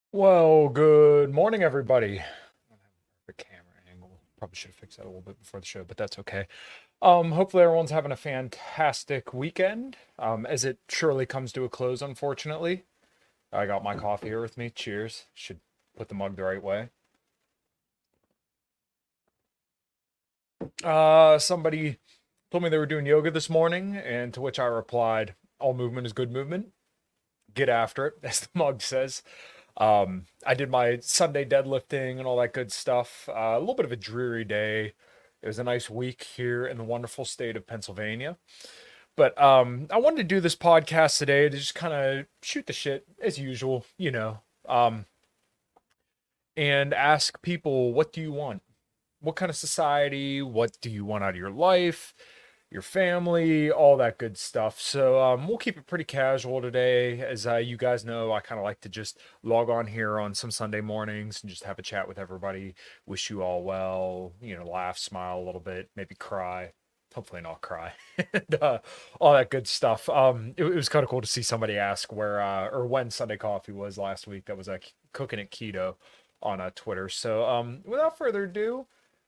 Well, good morning, everybody. I don't have a perfect camera angle. Probably should have fixed that a little bit before the show, but that's okay. Hopefully everyone's having a fantastic weekend. As it surely comes to a close, unfortunately. I got my coffee here with me. Cheers. Should put the mug the right way. Somebody told me they were doing yoga this morning, and to which I replied, all movement is good movement. Get after it, as the mug says. I did my Sunday deadlifting and all that good stuff. A little bit of a dreary day. It was a nice week here in the wonderful state of Pennsylvania. But I wanted to do this podcast today to just kind of shoot the shit as usual, and ask people, what do you want? What kind of society? What do you want out of your life? Your family, all that good stuff. So we'll keep it pretty casual today. As you guys know, I kind of like to just log on here on some Sunday mornings and just have a chat with everybody. Wish you all well, laugh, smile a little bit, maybe cry. Hopefully not cry, and all that good stuff. It was kind of cool to see somebody ask where or when Sunday coffee was last week. That was like cooking it keto on Twitter. So without further ado,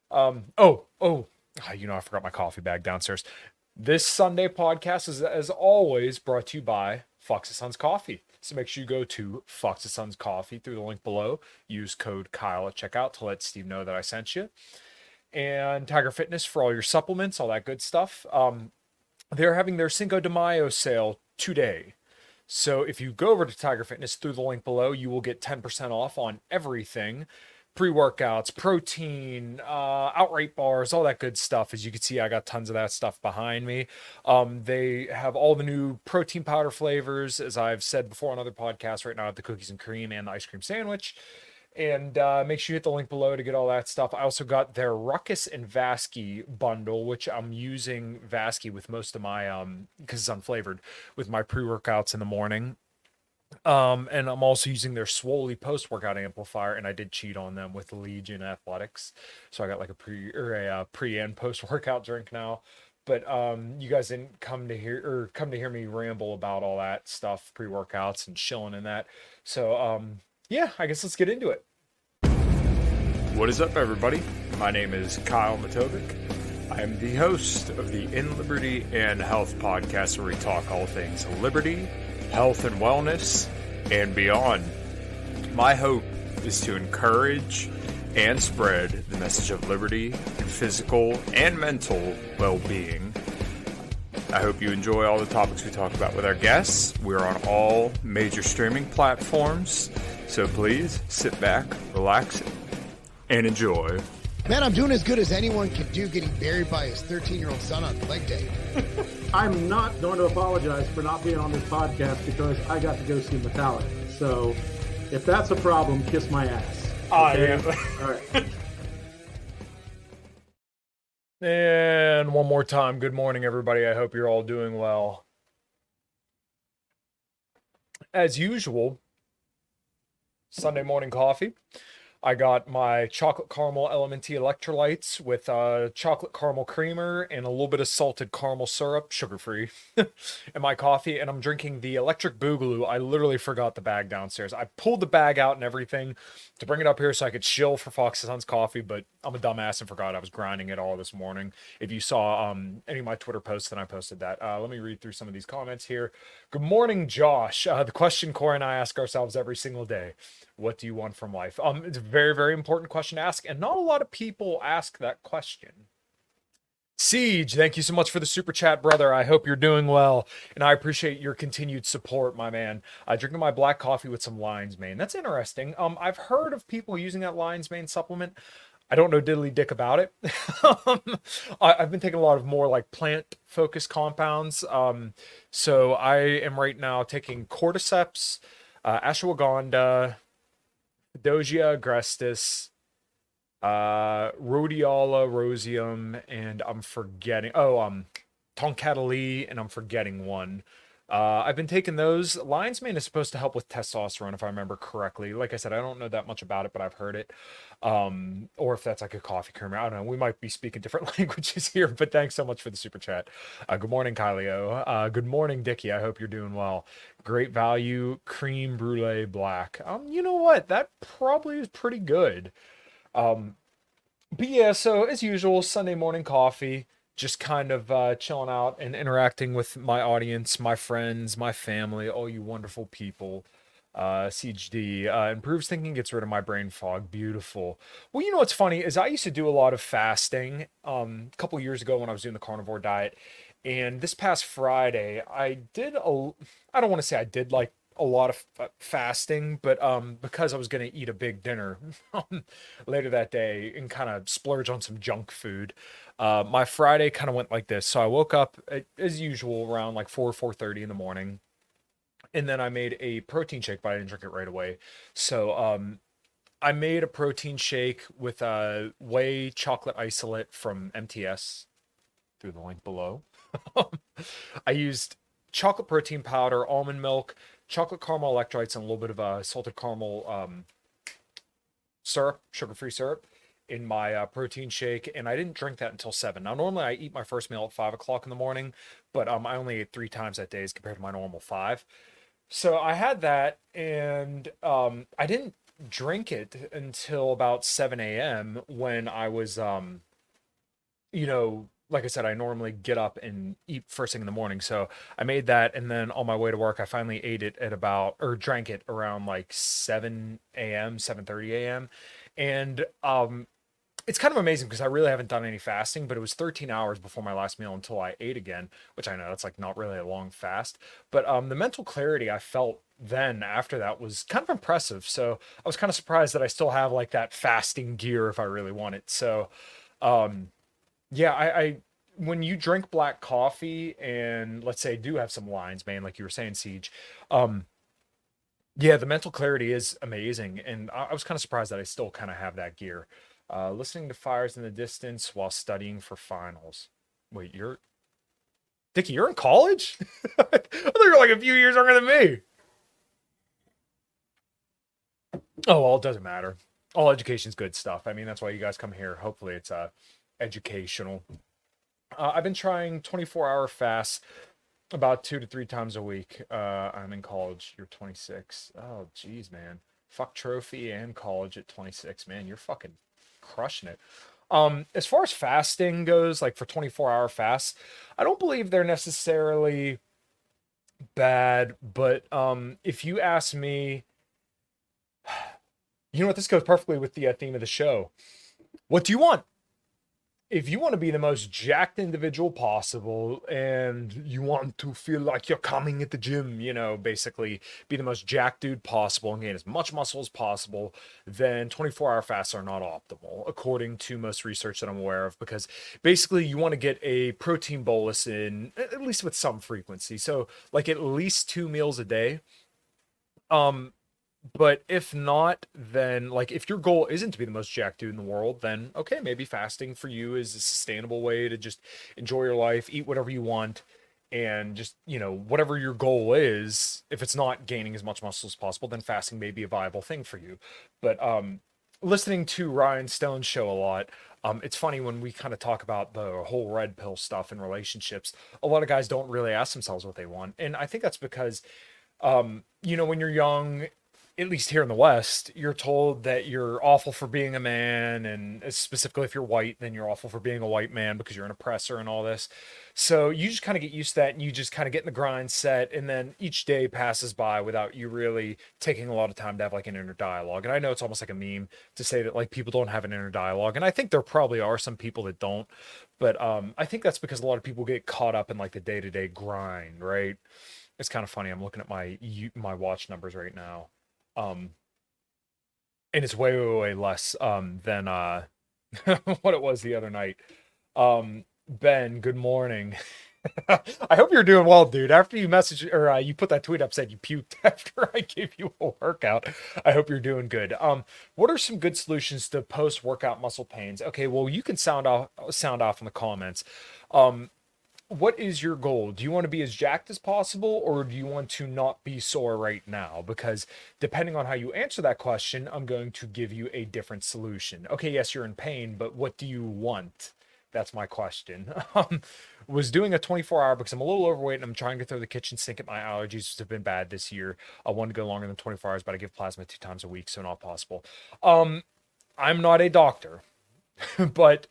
I forgot my coffee bag downstairs. This Sunday podcast is, as always, brought to you by Fox and Sons Coffee. So make sure you go to Fox and Sons Coffee through the link below. Use code Kyle at checkout to let Steve know that I sent you. And Tiger Fitness for all your supplements, all that good stuff. They're having their Cinco de Mayo sale today. So if you go over to Tiger Fitness through the link below, you will get 10% off on everything, pre-workouts, protein, outright bars, all that good stuff. As you can see, I got tons of that stuff behind me. They have all the new protein powder flavors, as I've said before on other podcasts. Right now, I have the cookies and cream and the ice cream sandwich. And make sure you hit the link below to get all that stuff. I also got their Ruckus and Vasky bundle, which I'm using Vasky with most of my because it's unflavored, with my pre-workouts in the morning. And I'm also using their Swoley post-workout amplifier, and I did cheat on them with Legion Athletics, so I got like a pre and post-workout drink now. But you guys didn't come to hear me ramble about all that stuff, pre-workouts and chilling and that. So yeah, I guess let's get into it. What is up, everybody? My name is Kyle Matovic. I am the host of the In Liberty and Health podcast, where we talk all things liberty, health, and wellness, and beyond. My hope is to encourage and spread the message of liberty and physical and mental well-being. I hope you enjoy all the topics we talk about with our guests. We're on all major streaming platforms, so please sit back, relax, and enjoy. Man, I'm doing as good as anyone can do getting buried by his 13-year-old son on leg day. I'm not going to apologize for not being on this podcast because I got to go see Metallica. So if that's a problem, kiss my ass. Okay? All right. And one more time, good morning, everybody. I hope you're all doing well. As usual, Sunday morning coffee. I got my chocolate caramel Elementy electrolytes with chocolate caramel creamer and a little bit of salted caramel syrup, sugar-free, in my coffee. And I'm drinking the Electric Boogaloo. I literally forgot the bag downstairs. I pulled the bag out and everything to bring it up here so I could chill for Fox and Sons coffee, but I'm a dumbass and forgot I was grinding it all this morning. If you saw any of my Twitter posts, then I posted that. Let me read through some of these comments here. Good morning, Josh. The question Corey and I ask ourselves every single day: what do you want from life? It's a very, very important question to ask, and not a lot of people ask that question. Siege, thank you so much for the super chat, brother. I hope you're doing well, and I appreciate your continued support, my man. Drinking my black coffee with some lion's mane. That's interesting. I've heard of people using that lion's mane supplement. I don't know diddly dick about it. I've been taking a lot of more like plant-focused compounds. So I am right now taking cordyceps, ashwagandha, Dogia agrestis, Rhodiola roseum, and I'm forgetting. Tonkatali, and I'm forgetting one. I've been taking those. Lion's Mane is supposed to help with testosterone, if I remember correctly. Like I said, I don't know that much about it, but I've heard it. Or if that's like a coffee creamer. I don't know. We might be speaking different languages here, but thanks so much for the super chat. Good morning, Kylio. Good morning, Dickie. I hope you're doing well. Great value, creme brulee black. You know what? That probably is pretty good. But yeah, so as usual, Sunday morning coffee, just kind of chilling out and interacting with my audience, my friends, my family, all you wonderful people. CHD improves thinking, gets rid of my brain fog. Beautiful. Well, you know what's funny is I used to do a lot of fasting a couple years ago when I was doing the carnivore diet, and this past Friday I did a. I don't want to say I did like a lot of fasting, but because I was going to eat a big dinner later that day and kind of splurge on some junk food, my Friday kind of went like this. So I woke up as usual around like 4:30 in the morning, and then I made a protein shake, but I didn't drink it right away. So I made a protein shake with whey chocolate isolate from MTS through the link below. I used chocolate protein powder, almond milk, chocolate caramel electrolytes, and a little bit of salted caramel syrup, sugar-free syrup in my protein shake, and I didn't drink that until 7. Now, normally I eat my first meal at 5 o'clock in the morning, but I only ate 3 times that day as compared to my normal 5. So I had that, and I didn't drink it until about 7 a.m. when I was, like I said, I normally get up and eat first thing in the morning. So I made that, and then on my way to work, I finally ate it at drank it around like 7 a.m., 7:30 a.m. And it's kind of amazing because I really haven't done any fasting, but it was 13 hours before my last meal until I ate again, which I know that's like not really a long fast. But the mental clarity I felt then after that was kind of impressive. So I was kind of surprised that I still have like that fasting gear if I really want it. So yeah, I when you drink black coffee and let's say do have some lines, man, like you were saying, Siege, yeah, the mental clarity is amazing, and I was kind of surprised that I still kind of have that gear. Listening to fires in the distance while studying for finals. Wait, Dickie, you're in college? I thought you were like a few years younger than me. Oh, well, it doesn't matter. All education's good stuff. I mean, that's why you guys come here. Hopefully it's educational. I've been trying 24-hour fasts about 2 to 3 times a week. I'm in college. You're 26. Oh, geez, man. Fuck trophy and college at 26, man. You're fucking crushing it. As far as fasting goes, like for 24-hour fasts, I don't believe they're necessarily bad, but if you ask me, you know what, this goes perfectly with the theme of the show. What do you want? If you want to be the most jacked individual possible and you want to feel like you're coming at the gym, basically be the most jacked dude possible and gain as much muscle as possible, then 24-hour fasts are not optimal, according to most research that I'm aware of, because basically you want to get a protein bolus in, at least with some frequency. So like at least 2 meals a day. But if not, then like if your goal isn't to be the most jacked dude in the world, then okay, maybe fasting for you is a sustainable way to just enjoy your life, eat whatever you want, and just, whatever your goal is, if it's not gaining as much muscle as possible, then fasting may be a viable thing for you. But listening to Ryan Stone's show a lot, it's funny when we kind of talk about the whole red pill stuff in relationships, a lot of guys don't really ask themselves what they want. And I think that's because, when you're young, at least here in the West, you're told that you're awful for being a man, and specifically if you're white, then you're awful for being a white man because you're an oppressor and all this. So you just kind of get used to that, and you just kind of get in the grind set, and then each day passes by without you really taking a lot of time to have like an inner dialogue. And I know it's almost like a meme to say that like people don't have an inner dialogue, and I think there probably are some people that don't, but I think that's because a lot of people get caught up in like the day-to-day grind, right? It's kind of funny. I'm looking at my watch numbers right now. And it's way less than what it was the other night. Ben, good morning. I hope you're doing well, dude. After you message or you put that tweet up, said you puked after I gave you a workout. I hope you're doing good. What are some good solutions to post-workout muscle pains? Okay, well, you can sound off in the comments. what is your goal? Do you want to be as jacked as possible, or do you want to not be sore right now? Because depending on how you answer that question, I'm going to give you a different solution. Okay, yes, you're in pain, but what do you want? That's my question. Was doing a 24-hour because I'm a little overweight and I'm trying to throw the kitchen sink at my allergies, which have been bad this year. I want to go longer than 24 hours, but I give plasma 2 times a week, so not possible. I'm not a doctor, but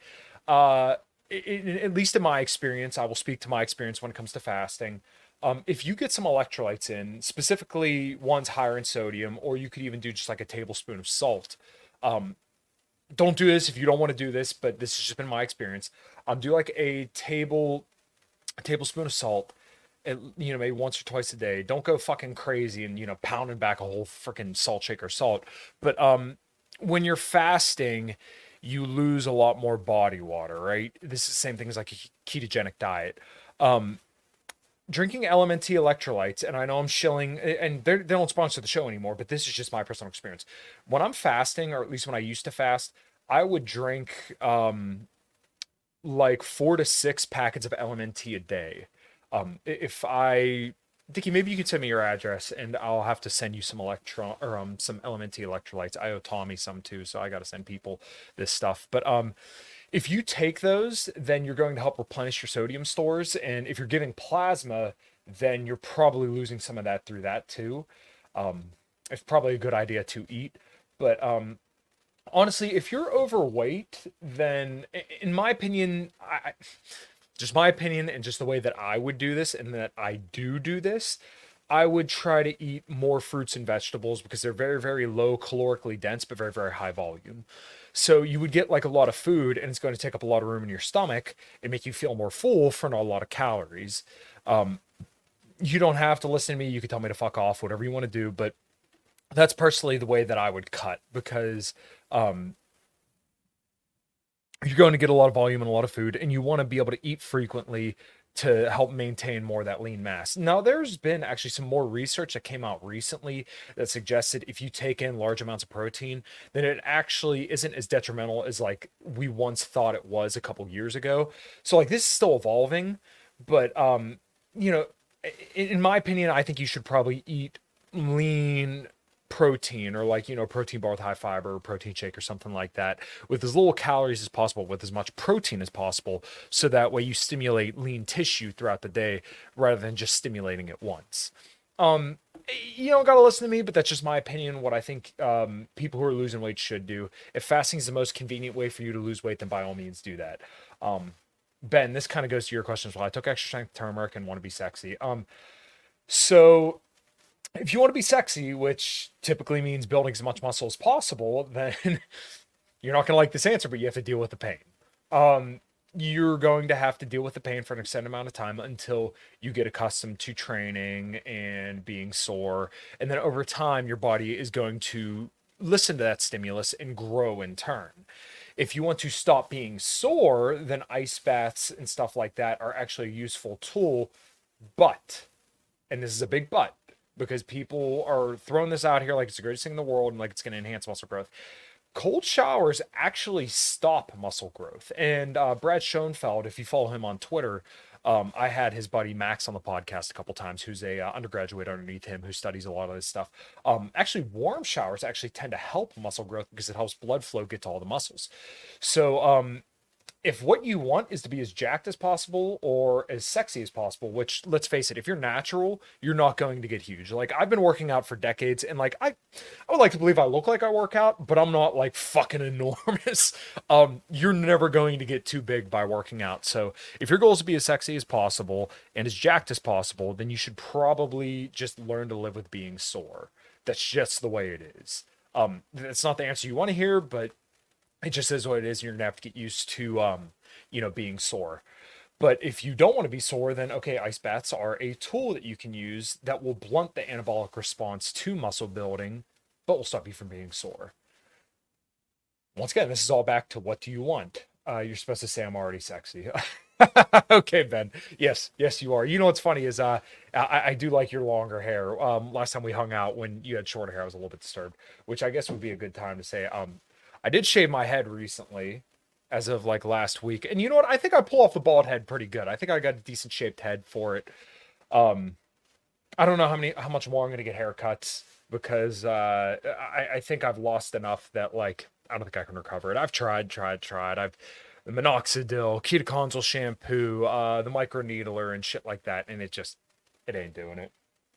at least in my experience, I will speak to my experience when it comes to fasting. If you get some electrolytes in, specifically ones higher in sodium, or you could even do just like a tablespoon of salt. Don't do this if you don't want to do this, but this has just been my experience. Do like a tablespoon of salt, maybe once or twice a day. Don't go fucking crazy and, pounding back a whole freaking salt shaker of salt. But when you're fasting, you lose a lot more body water, right? This is the same thing as like a ketogenic diet. Drinking LMNT electrolytes, and I know I'm shilling, and they don't sponsor the show anymore, but this is just my personal experience. When I'm fasting, or at least when I used to fast, I would drink like 4 to 6 packets of LMNT a day. Dickie, maybe you could send me your address, and I'll have to send you some some LMNT electrolytes. I owe Tommy some too, so I got to send people this stuff. But if you take those, then you're going to help replenish your sodium stores. And if you're giving plasma, then you're probably losing some of that through that too. It's probably a good idea to eat. But honestly, if you're overweight, then in my opinion, just my opinion and just the way that I would do this and that I do this, I would try to eat more fruits and vegetables because they're very, very low calorically dense, but very, very high volume. So you would get like a lot of food and it's going to take up a lot of room in your stomach and make you feel more full for not a lot of calories. You don't have to listen to me. You can tell me to fuck off, whatever you want to do. But that's personally the way that I would cut because you're going to get a lot of volume and a lot of food, and you want to be able to eat frequently to help maintain more of that lean mass. Now, there's been actually some more research that came out recently that suggested if you take in large amounts of protein, then it actually isn't as detrimental as like we once thought it was a couple years ago. So like this is still evolving, but in my opinion, I think you should probably eat lean protein or like, protein bar with high fiber or protein shake or something like that with as little calories as possible, with as much protein as possible. So that way you stimulate lean tissue throughout the day rather than just stimulating it once. You don't got to listen to me, but that's just my opinion. What I think people who are losing weight should do. If fasting is the most convenient way for you to lose weight, then by all means do that. Ben, this kind of goes to your question as well. I took extra strength turmeric and want to be sexy. So if you want to be sexy, which typically means building as much muscle as possible, then you're not going to like this answer, but you have to deal with the pain. You're going to have to deal with the pain for an extended amount of time until you get accustomed to training and being sore. And then over time, your body is going to listen to that stimulus and grow in turn. If you want to stop being sore, then ice baths and stuff like that are actually a useful tool. But, and this is a big but, because people are throwing this out here like it's the greatest thing in the world and like it's going to enhance muscle growth. Cold showers actually stop muscle growth. And Brad Schoenfeld, if you follow him on Twitter, I had his buddy Max on the podcast a couple times, who's a undergraduate underneath him who studies a lot of this stuff. Actually, warm showers actually tend to help muscle growth because it helps blood flow get to all the muscles. So if what you want is to be as jacked as possible or as sexy as possible, which let's face it, if you're natural, you're not going to get huge. Like I've been working out for decades and like I would like to believe I look like I work out, but I'm not like fucking enormous. You're never going to get too big by working out. So if your goal is to be as sexy as possible and as jacked as possible, then you should probably just learn to live with being sore. That's just the way it is. That's not the answer you want to hear, but it just is what it is, and you're gonna have to get used to, being sore. But if you don't want to be sore, then okay, ice baths are a tool that you can use that will blunt the anabolic response to muscle building, but will stop you from being sore. Once again, this is all back to what do you want? You're supposed to say I'm already sexy. Okay, Ben. Yes, you are. You know what's funny is I do like your longer hair. Last time we hung out when you had shorter hair, I was a little bit disturbed, which I guess would be a good time to say I did shave my head recently. as of like last week. And you know what? I think I pull off the bald head pretty good. I think I got a decent shaped head for it. I don't know how much more I'm gonna get haircuts because I think I've lost enough that like I don't think I can recover it. I've tried. I've the minoxidil, ketoconazole shampoo, the microneedler and shit like that, and it ain't doing it.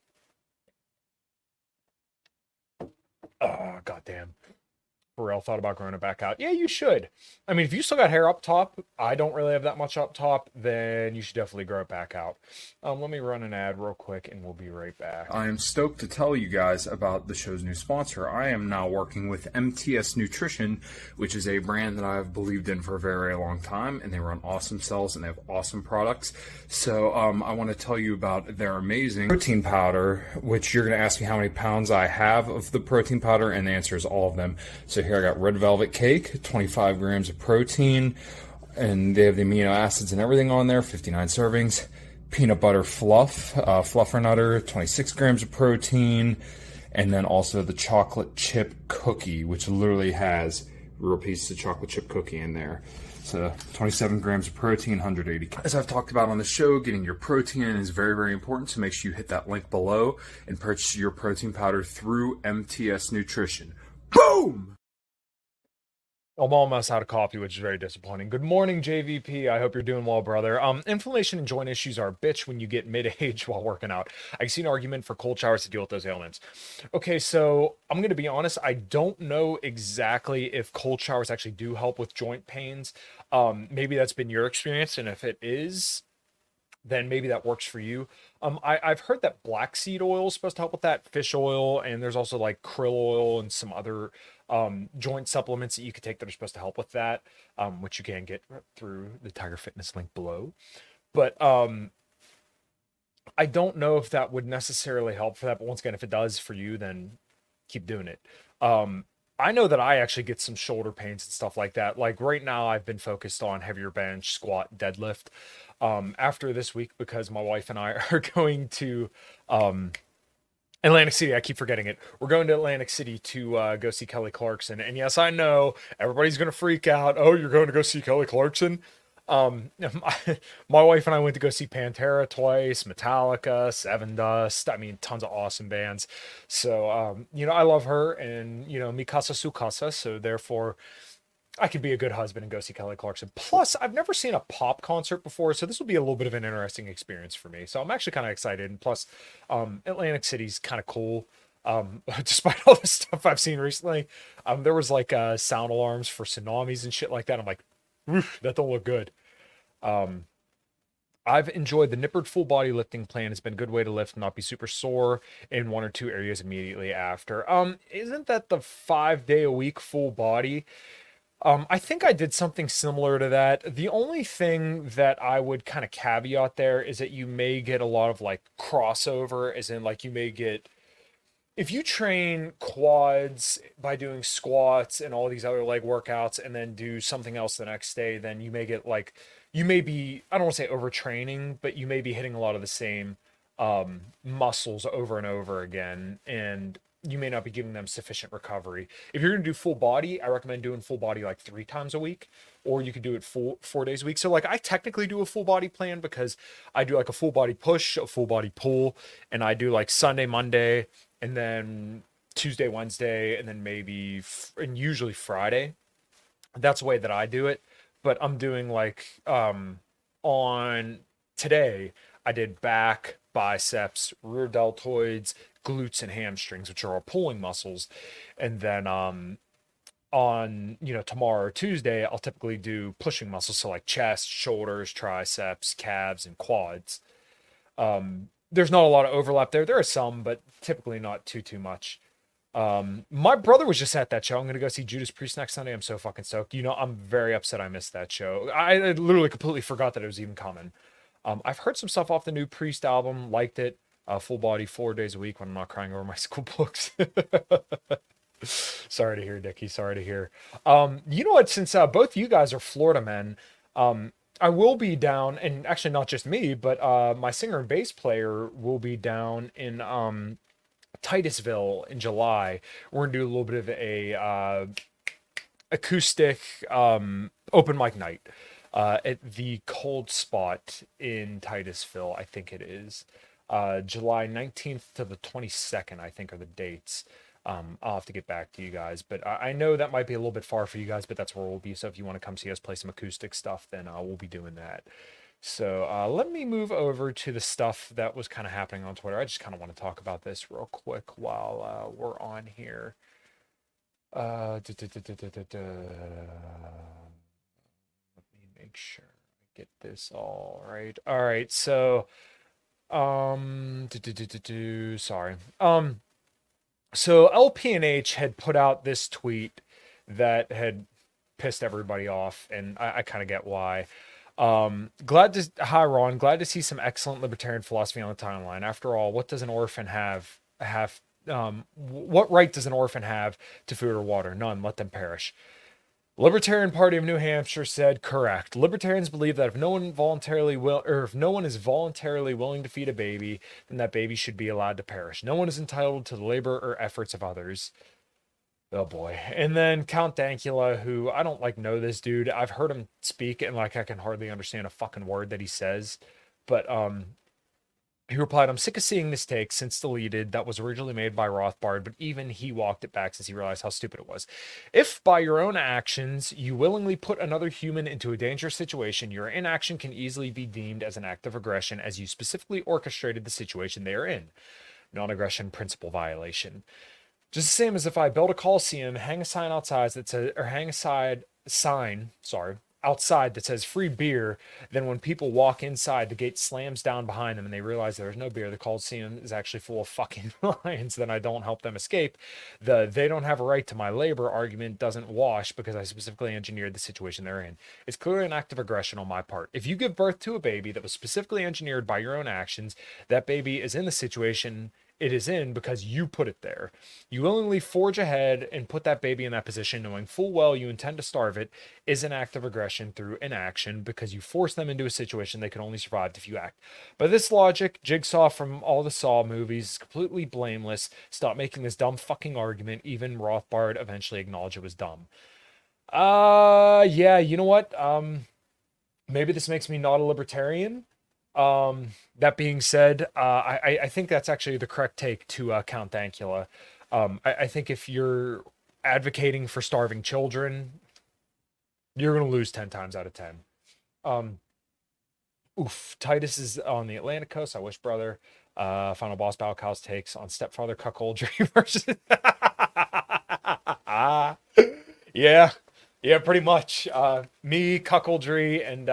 Oh goddamn. Pharrell thought about growing it back out. Yeah, you should. I mean, if you still got hair up top, I don't really have that much up top, then you should definitely grow it back out. Let me run an ad real quick and we'll be right back. I am stoked to tell you guys about the show's new sponsor. I am now working with MTS Nutrition, which is a brand that I've believed in for a very, very long time, and they run awesome cells and they have awesome products. So I want to tell you about their amazing protein powder, which you're going to ask me how many pounds I have of the protein powder, and the answer is all of them. So here I got red velvet cake, 25 grams of protein, and they have the amino acids and everything on there, 59 servings. Peanut butter fluff, Fluffernutter, 26 grams of protein, and then also the chocolate chip cookie, which literally has real pieces of chocolate chip cookie in there. So 27 grams of protein, 180 calories. As I've talked about on the show, getting your protein in is very, very important, so make sure you hit that link below and purchase your protein powder through MTS Nutrition. Boom! I'm almost out of coffee, which is very disappointing. Good morning, JVP. I hope you're doing well, brother. Inflammation and joint issues are a bitch when you get mid-age while working out. I see an argument for cold showers to deal with those ailments. Okay, so I'm going to be honest. I don't know exactly if cold showers actually do help with joint pains. Maybe that's been your experience, and if it is, then maybe that works for you. I've heard that black seed oil is supposed to help with that, fish oil, and there's also like krill oil and some other joint supplements that you could take that are supposed to help with that, which you can get through the Tiger Fitness link below. But I don't know if that would necessarily help for that. But once again, if it does for you, then keep doing it. I know that I actually get some shoulder pains and stuff like that. Like right now, I've been focused on heavier bench, squat, deadlift. After this week, because my wife and I are going to Atlantic City. I keep forgetting it. We're going to Atlantic City to go see Kelly Clarkson. And yes, I know everybody's going to freak out. Oh, you're going to go see Kelly Clarkson? My wife and I went to go see Pantera twice, Metallica, Sevendust. I mean, tons of awesome bands. So, I love her, and, mi casa su casa. So therefore, I could be a good husband and go see Kelly Clarkson. Plus, I've never seen a pop concert before, so this will be a little bit of an interesting experience for me. So I'm actually kind of excited. And plus, Atlantic City's kind of cool. Despite all the stuff I've seen recently, there was like sound alarms for tsunamis and shit like that. I'm like, that don't look good. I've enjoyed the Nippard full body lifting plan. It's been a good way to lift and not be super sore in one or two areas immediately after. Isn't that the 5-day-a-week full body? I think I did something similar to that. The only thing that I would kind of caveat there is that you may get a lot of like crossover, as in like you may get, if you train quads by doing squats and all these other leg workouts and then do something else the next day, then you may get like, you may be, I don't want to say overtraining, but you may be hitting a lot of the same muscles over and over again. And you may not be giving them sufficient recovery. If you're going to do full body, I recommend doing full body like 3 times a week, or you could do it 4 days a week. So like I technically do a full body plan because I do like a full body push, a full body pull, and I do like Sunday, Monday, and then Tuesday, Wednesday, and then maybe, and usually Friday. That's the way that I do it. But I'm doing like, on today, I did back, biceps, rear deltoids, glutes, and hamstrings, which are our pulling muscles. And then on tomorrow or Tuesday, I'll typically do pushing muscles, so like chest, shoulders, triceps, calves, and quads. There's not a lot of overlap there. There are some, but typically not too much. My brother was just at that show. I'm gonna go see Judas Priest next Sunday. I'm so fucking stoked. I'm very upset I missed that show. I literally completely forgot that it was even coming. I've heard some stuff off the new Priest album, liked it. Full body 4 days a week when I'm not crying over my school books. Sorry to hear, Dickie. Sorry to hear. You know what? Since both you guys are Florida men, I will be down, and actually not just me, but my singer and bass player will be down in Titusville in July. We're gonna do a little bit of acoustic open mic night at the Cold Spot in Titusville, I think it is. July 19th to the 22nd, I think, are the dates. I'll have to get back to you guys, but I know that might be a little bit far for you guys, but that's where we'll be. So if you want to come see us play some acoustic stuff, then we'll be doing that. So let me move over to the stuff that was kind of happening on Twitter. I just kind of want to talk about this real quick while we're on here. Let me make sure I get this all right. All right, so sorry. So LPNH had put out this tweet that had pissed everybody off, and I kind of get why. Hi Ron, glad to see some excellent libertarian philosophy on the timeline. After all, what does an orphan have? What right does an orphan have to food or water? None. Let them perish. Libertarian Party of New Hampshire said, correct. Libertarians believe that if no one is voluntarily willing to feed a baby, then that baby should be allowed to perish. No one is entitled to the labor or efforts of others. Oh boy. And then Count Dankula, who I don't know this dude. I've heard him speak and I can hardly understand a fucking word that he says. But he replied, I'm sick of seeing this take since deleted that was originally made by Rothbard, but even he walked it back since he realized how stupid it was. If by your own actions you willingly put another human into a dangerous situation, your inaction can easily be deemed as an act of aggression as you specifically orchestrated the situation they are in. Non-aggression principle violation. Just the same as if I build a Coliseum, hang a sign outside that says, or hang a sign outside that says free beer, then when people walk inside, the gate slams down behind them and they realize there's no beer. The Coliseum is actually full of fucking lions. Then I don't help them escape. They don't have a right to my labor argument doesn't wash because I specifically engineered the situation they're in. It's clearly an act of aggression on my part. If you give birth to a baby that was specifically engineered by your own actions, that baby is in the situation it is in because you put it there. You willingly forge ahead and put that baby in that position knowing full well you intend to starve it is an act of aggression through inaction because you force them into a situation they can only survive if you act. By this logic, Jigsaw from all the Saw movies is completely blameless. Stop making this dumb fucking argument. Even Rothbard eventually acknowledged it was dumb. Yeah, you know what? Maybe this makes me not a libertarian. That being said, I think that's actually the correct take to Count Dankula. I think if you're advocating for starving children, you're going to lose 10 times out of 10. Titus is on the Atlantic coast. I wish, brother. Final boss battle, Kyle's takes on stepfather cuckoldry versus... Yeah, pretty much. Me, cuckoldry, and...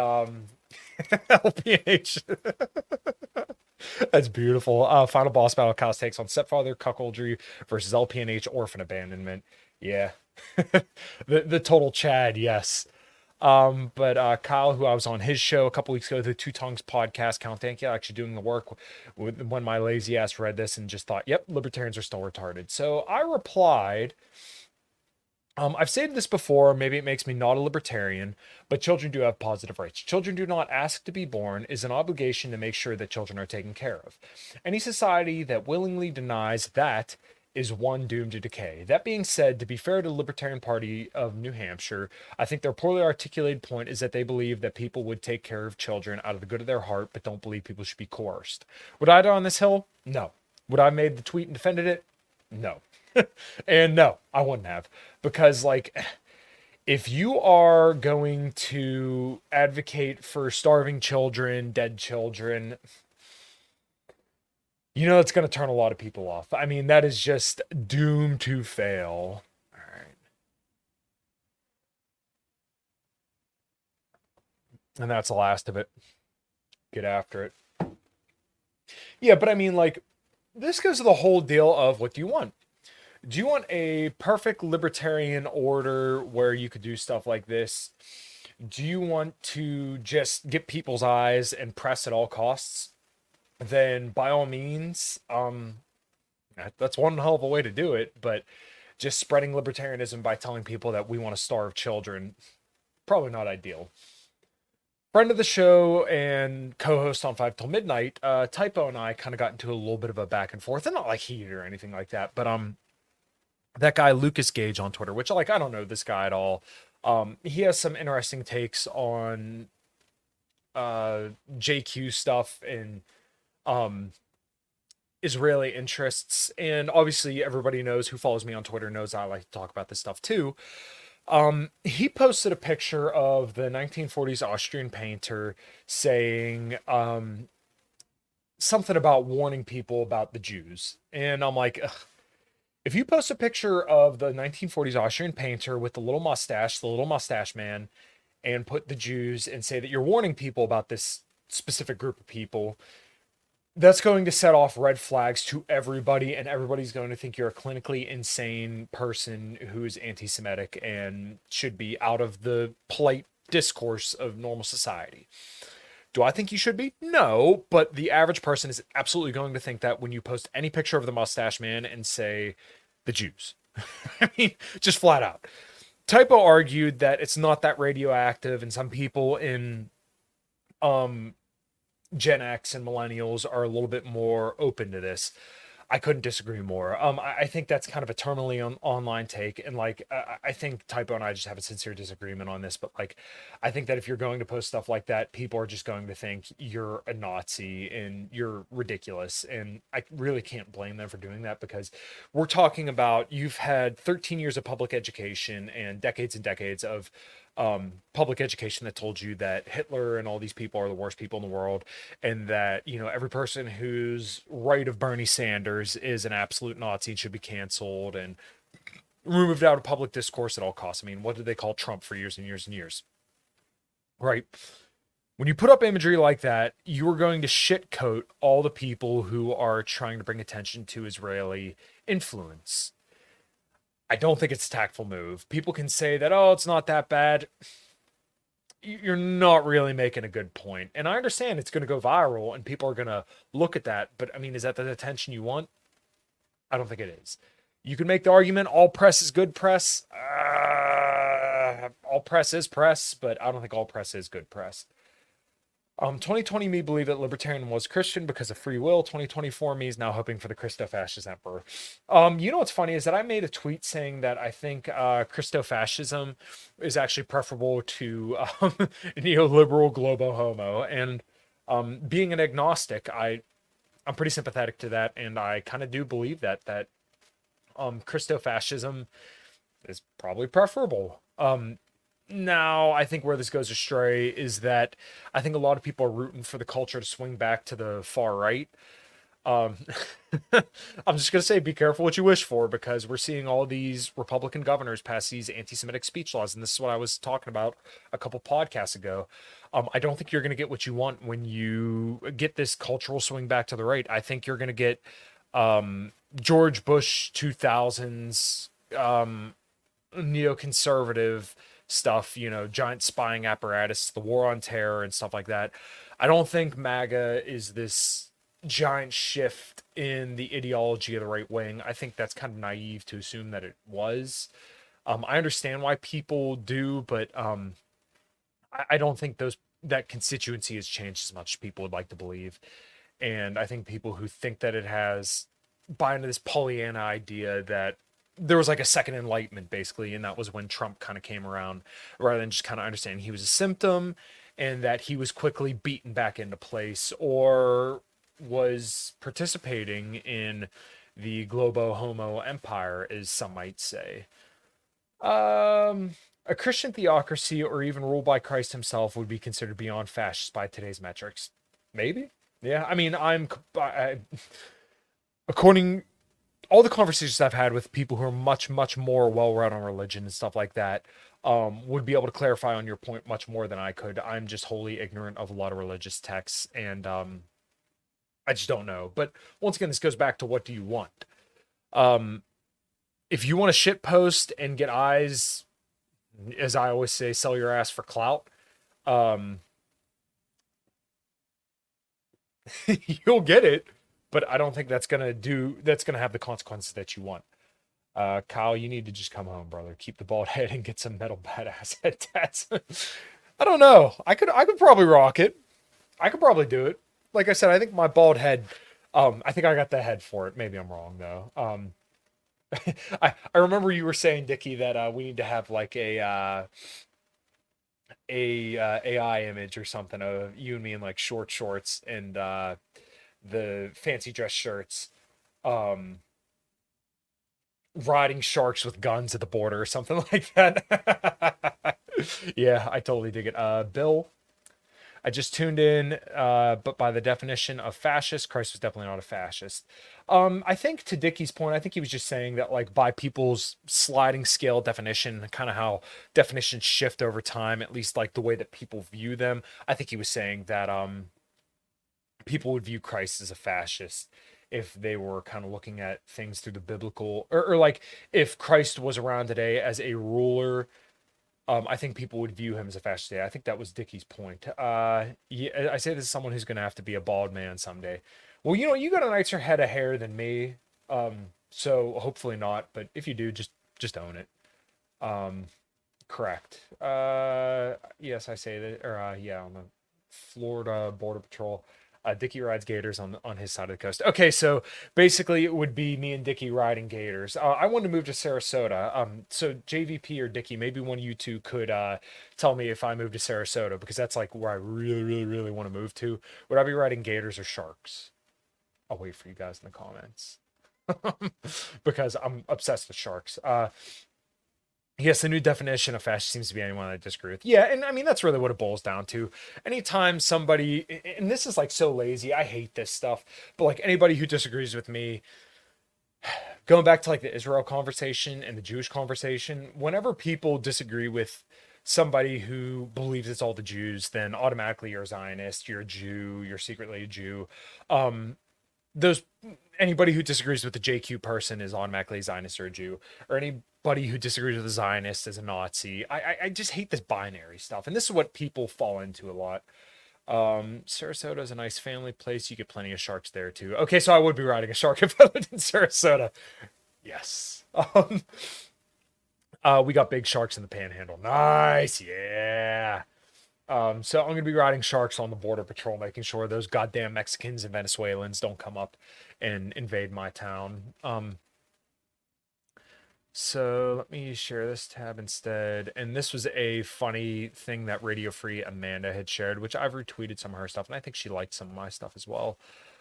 LPH. That's beautiful. Final boss battle, Kyle's takes on stepfather cuckoldry versus LPNH orphan abandonment. Yeah. the total Chad, yes. But Kyle, who I was on his show a couple weeks ago, the Two Tongues podcast, Count Dankula, actually doing the work when my lazy ass read this and just thought, yep, libertarians are still retarded. So I replied, I've said this before, maybe it makes me not a libertarian, but children do have positive rights. Children do not ask to be born is an obligation to make sure that children are taken care of. Any society that willingly denies that is one doomed to decay. That being said, to be fair to the Libertarian Party of New Hampshire, I think their poorly articulated point is that they believe that people would take care of children out of the good of their heart, but don't believe people should be coerced. Would I die on this hill? No. Would I have made the tweet and defended it? No. And no, I wouldn't have. Because, if you are going to advocate for starving children, dead children, it's going to turn a lot of people off. I mean, that is just doomed to fail. All right. And that's the last of it. Get after it. Yeah, but I mean, this goes to the whole deal of what do you want? Do you want a perfect libertarian order where you could do stuff like this? Do you want to just get people's eyes and press at all costs? Then by all means, that's one hell of a way to do it. But just spreading libertarianism by telling people that we want to starve children, probably not ideal. Friend of the show and co-host on 5 Till Midnight, Typo and I kind of got into a little bit of a back and forth, and not heated or anything like that, but that guy Lucas Gage on Twitter, which like I don't know this guy at all. He has some interesting takes on JQ stuff and Israeli interests, and obviously everybody knows who follows me on Twitter knows I like to talk about this stuff too. He posted a picture of the 1940s Austrian painter saying something about warning people about the Jews, and I'm like, ugh. If you post a picture of the 1940s Austrian painter with the little mustache man, and put the Jews and say that you're warning people about this specific group of people, that's going to set off red flags to everybody, and everybody's going to think you're a clinically insane person who is anti-Semitic and should be out of the polite discourse of normal society. Do I think you should be? No, but the average person is absolutely going to think that when you post any picture of the mustache man and say the Jews. I mean, just flat out. Typo argued that it's not that radioactive, and some people in Gen X and millennials are a little bit more open to this. I couldn't disagree more. I think that's kind of a terminally online take, and like I think Typo and I just have a sincere disagreement on this. But like, I think that if you're going to post stuff like that, people are just going to think you're a Nazi and you're ridiculous, and I really can't blame them for doing that, because we're talking about you've had 13 years of public education and decades of public education that told you that Hitler and all these people are the worst people in the world, and that, you know, every person who's right of Bernie Sanders is an absolute Nazi and should be canceled and removed out of public discourse at all costs. I mean, what did they call Trump for years and years and years? Right? When you put up imagery like that, you are going to shitcoat all the people who are trying to bring attention to Israeli influence. I don't think it's a tactful move. People can say that, oh, it's not that bad. You're not really making a good point. And I understand it's going to go viral and people are going to look at that. But I mean, is that the attention you want? I don't think it is. You can make the argument all press is good press. All press is press, but I don't think all press is good press. 2020 me believed that libertarian was Christian because of free will. 2024 me is now hoping for the Christo-fascist emperor. You know what's funny is that I made a tweet saying that I think Christo-fascism is actually preferable to neoliberal globo homo. And being an agnostic, I'm pretty sympathetic to that, and I kind of do believe that Christo-fascism is probably preferable. Now, I think where this goes astray is that I think a lot of people are rooting for the culture to swing back to the far right. I'm just going to say, be careful what you wish for, because we're seeing all these Republican governors pass these anti-Semitic speech laws. And this is what I was talking about a couple podcasts ago. I don't think you're going to get what you want when you get this cultural swing back to the right. I think you're going to get George Bush 2000s neoconservative stuff, you know, giant spying apparatus, the war on terror and stuff like that. I don't think MAGA is this giant shift in the ideology of the right wing. I think that's kind of naive to assume that it was. I understand why people do, but I don't think that constituency has changed as much as people would like to believe. And I think people who think that it has buy into this Pollyanna idea that there was like a second enlightenment, basically, and that was when Trump kind of came around, rather than just kind of understanding he was a symptom and that he was quickly beaten back into place, or was participating in the globo homo empire, as some might say. A Christian theocracy, or even ruled by Christ himself, would be considered beyond fascist by today's metrics. Maybe. Yeah, I mean, according all the conversations I've had with people who are much, much more well-read on religion and stuff like that, would be able to clarify on your point much more than I could. I'm just wholly ignorant of a lot of religious texts, and I just don't know. But once again, this goes back to, what do you want? If you want to shit post and get eyes, as I always say, sell your ass for clout, you'll get it. But I don't think that's gonna have the consequences that you want. Kyle, you need to just come home, brother. Keep the bald head and get some metal badass head tats. I don't know. I could probably rock it. I could probably do it. Like I said, I think my bald head, I think I got the head for it. Maybe I'm wrong though. I remember you were saying, Dickie, that we need to have like a AI image or something of you and me in like short shorts and the fancy dress shirts, um, riding sharks with guns at the border or something like that. Yeah, I totally dig it. Bill, I just tuned in, but by the definition of fascist, Christ was definitely not a fascist. I think to Dickie's point, I think he was just saying that, like, by people's sliding scale definition, kind of how definitions shift over time, at least like the way that people view them. I think he was saying that people would view Christ as a fascist if they were kind of looking at things through the biblical, or like if Christ was around today as a ruler. I think people would view him as a fascist. I think that was Dickie's point. Yeah, I say this is someone who's going to have to be a bald man someday. Well, you got a nicer head of hair than me, so hopefully not. But if you do, just own it. Correct. Yes, I say that. Or yeah, on the Florida Border Patrol. Dickie rides gators on his side of the coast. Okay, so basically it would be me and Dickie riding gators. I wanted to move to Sarasota. So JVP or Dickie, maybe one of you two could tell me if I move to Sarasota, because that's like where I really, really, really want to move to. Would I be riding gators or sharks? I'll wait for you guys in the comments. Because I'm obsessed with sharks. Yes, the new definition of fascist seems to be anyone I disagree with. Yeah, and I mean, that's really what it boils down to. Anytime somebody, and this is like so lazy, I hate this stuff, but like anybody who disagrees with me, going back to like the Israel conversation and the Jewish conversation, whenever people disagree with somebody who believes it's all the Jews, then automatically you're a Zionist, you're a Jew, you're secretly a Jew. Those Anybody who disagrees with the JQ person is automatically a Zionist or a Jew, or anybody who disagrees with a Zionist is a Nazi. I just hate this binary stuff, and this is what people fall into a lot. Sarasota is a nice family place. You get plenty of sharks there too. Okay, so I would be riding a shark if I lived in Sarasota. Yes. We got big sharks in the Panhandle. Nice, yeah. So I'm going to be riding sharks on the Border Patrol, making sure those goddamn Mexicans and Venezuelans don't come up and invade my town. So let me share this tab instead. And this was a funny thing that Radio Free Amanda had shared, which I've retweeted some of her stuff, and I think she liked some of my stuff as well.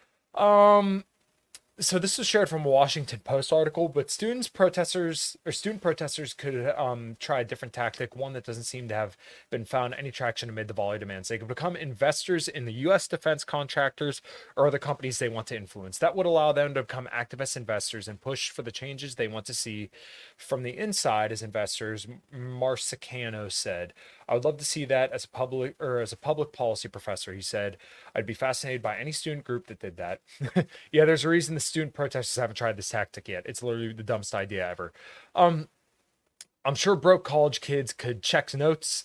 So this was shared from a Washington Post article, but student protesters could try a different tactic, one that doesn't seem to have been found any traction amid the volley of demands. They could become investors in the U.S. defense contractors or other companies they want to influence. That would allow them to become activist investors and push for the changes they want to see from the inside as investors, Marsicano said. I would love to see that as a public policy professor, he said. I'd be fascinated by any student group that did that. Yeah, there's a reason the student protesters haven't tried this tactic yet. It's literally the dumbest idea ever. I'm sure broke college kids could check notes,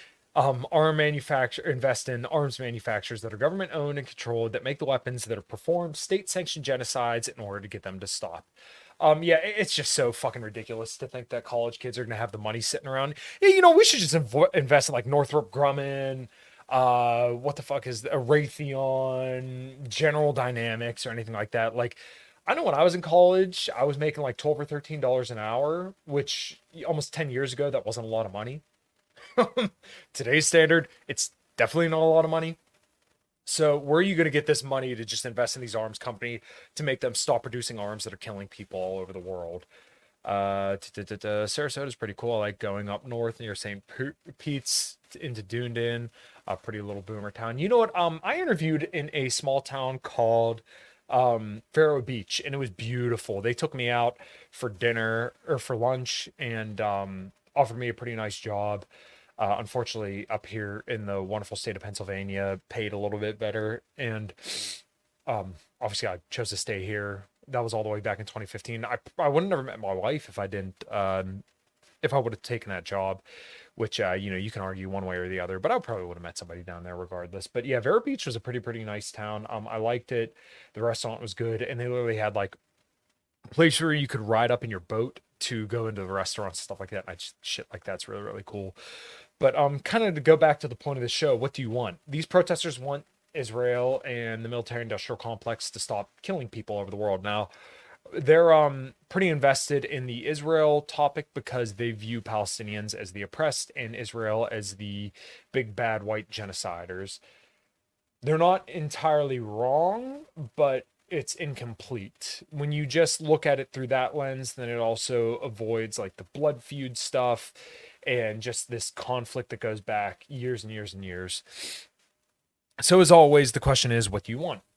invest in arms manufacturers that are government owned and controlled, that make the weapons, that have performed state sanctioned genocides in order to get them to stop. Yeah, it's just so fucking ridiculous to think that college kids are going to have the money sitting around. Yeah, we should just invest in like Northrop Grumman, what the fuck is a Raytheon, General Dynamics, or anything like that. Like, I know when I was in college, I was making like $12 or $13 an hour, which almost 10 years ago, that wasn't a lot of money. Today's standard, it's definitely not a lot of money. So where are you going to get this money to just invest in these arms company to make them stop producing arms that are killing people all over the world? Sarasota is pretty cool. I like going up north near St. Pete's into Dunedin, a pretty little boomer town. You know what? I interviewed in a small town called Vero Beach, and it was beautiful. They took me out for dinner or for lunch and offered me a pretty nice job. Unfortunately, up here in the wonderful state of Pennsylvania, paid a little bit better. And obviously, I chose to stay here. That was all the way back in 2015. I would have never met my wife if I didn't, if I would have taken that job, which, you can argue one way or the other, but I probably would have met somebody down there regardless. But yeah, Vero Beach was a pretty nice town. I liked it. The restaurant was good. And they literally had like a place where you could ride up in your boat to go into the restaurants and stuff like that. And shit like that's really, really cool. But kind of to go back to the point of the show, what do you want? These protesters want Israel and the military-industrial complex to stop killing people over the world. Now, they're pretty invested in the Israel topic because they view Palestinians as the oppressed and Israel as the big bad white genociders. They're not entirely wrong, but it's incomplete. When you just look at it through that lens, then it also avoids like the blood feud stuff and just this conflict that goes back years and years and years. So as always, the question is, what do you want?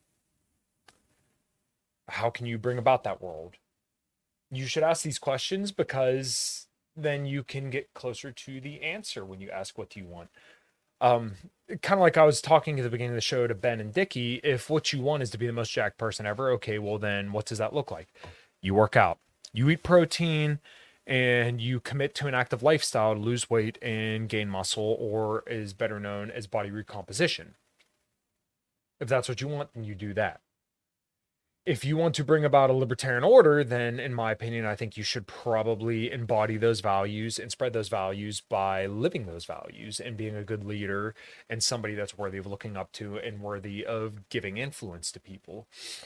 How can you bring about that world? You should ask these questions because then you can get closer to the answer when you ask, what do you want? Kind of like I was talking at the beginning of the show to Ben and Dickie, if what you want is to be the most jacked person ever, okay, well then what does that look like? You work out, you eat protein, and you commit to an active lifestyle to lose weight and gain muscle, or is better known as body recomposition. If that's what you want, then you do that. If you want to bring about a libertarian order, then in my opinion, I think you should probably embody those values and spread those values by living those values and being a good leader and somebody that's worthy of looking up to and worthy of giving influence to people.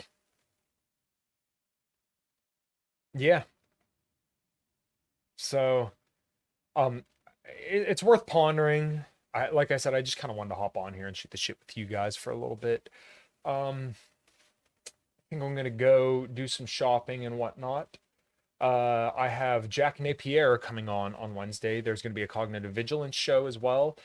Yeah. So, it's worth pondering. Like I said, I just kind of wanted to hop on here and shoot the shit with you guys for a little bit. I think I'm going to go do some shopping and whatnot. I have Jack Napier coming on Wednesday. There's going to be a cognitive vigilance show as well.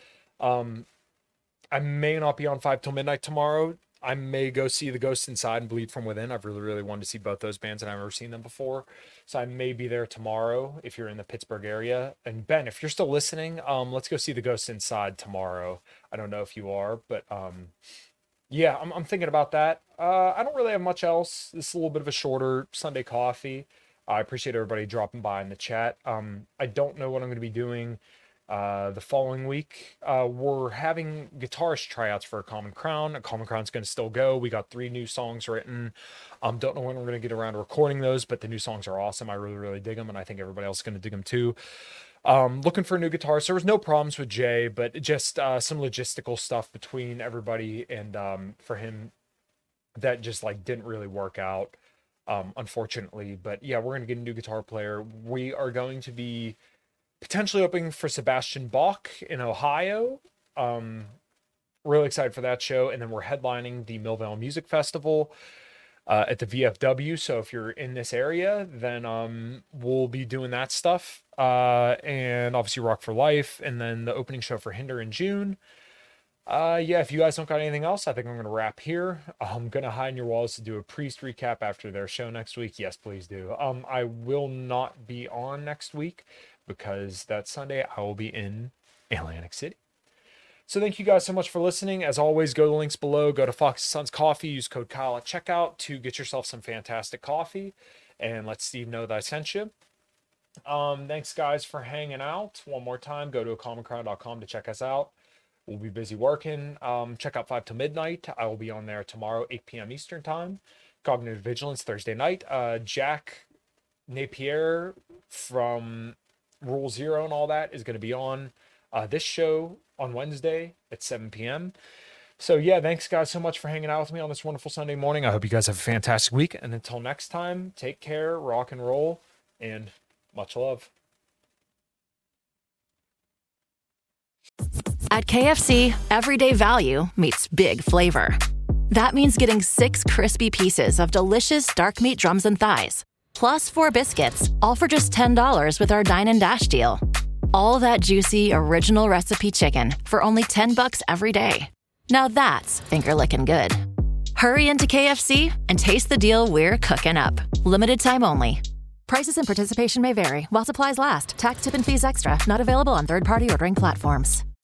I may not be on 5 till midnight tomorrow. I may go see The Ghost Inside and Bleed From Within. I've really, really wanted to see both those bands, and I've never seen them before. So I may be there tomorrow if you're in the Pittsburgh area. And Ben, if you're still listening, let's go see The Ghost Inside tomorrow. I don't know if you are, but yeah, I'm thinking about that. I don't really have much else. This is a little bit of a shorter Sunday coffee. I appreciate everybody dropping by in the chat. I don't know what I'm going to be doing the following week. We're having guitarist tryouts for A Common Crown. A Common Crown's going to still go. We got 3 new songs written. Don't know when we're going to get around to recording those, but the new songs are awesome. I really, really dig them, and I think everybody else is going to dig them too. Looking for a new guitarist. There was no problems with Jay, but just some logistical stuff between everybody and for him that just like didn't really work out, unfortunately. But yeah, we're going to get a new guitar player. We are going to be potentially opening for Sebastian Bach in Ohio. Really excited for that show. And then we're headlining the Millvale Music Festival at the VFW. So if you're in this area, then we'll be doing that stuff. And obviously Rock for Life. And then the opening show for Hinder in June. Yeah, if you guys don't got anything else, I think I'm going to wrap here. I'm going to hide in your walls to do a Priest recap after their show next week. Yes, please do. I will not be on next week because that Sunday I will be in Atlantic City. So thank you guys so much for listening. As always, go to the links below. Go to Fox Sons Coffee. Use code Kyle at checkout to get yourself some fantastic coffee. And let Steve know that I sent you. Thanks, guys, for hanging out. One more time, go to acommoncrowd.com to check us out. We'll be busy working. Check out 5 till midnight. I will be on there tomorrow, 8 p.m. Eastern time. Cognitive Vigilance Thursday night. Jack Napier from Rule Zero and all that is going to be on this show on Wednesday at 7 p.m. So yeah, thanks guys so much for hanging out with me on this wonderful Sunday morning. I hope you guys have a fantastic week. And until next time, take care, rock and roll, and much love. At KFC, everyday value meets big flavor. That means getting 6 crispy pieces of delicious dark meat drums and thighs, plus 4 biscuits, all for just $10 with our Dine and Dash deal. All that juicy, original recipe chicken for only $10 every day. Now that's finger-licking good. Hurry into KFC and taste the deal we're cooking up. Limited time only. Prices and participation may vary while supplies last. Tax, tip, and fees extra. Not available on third-party ordering platforms.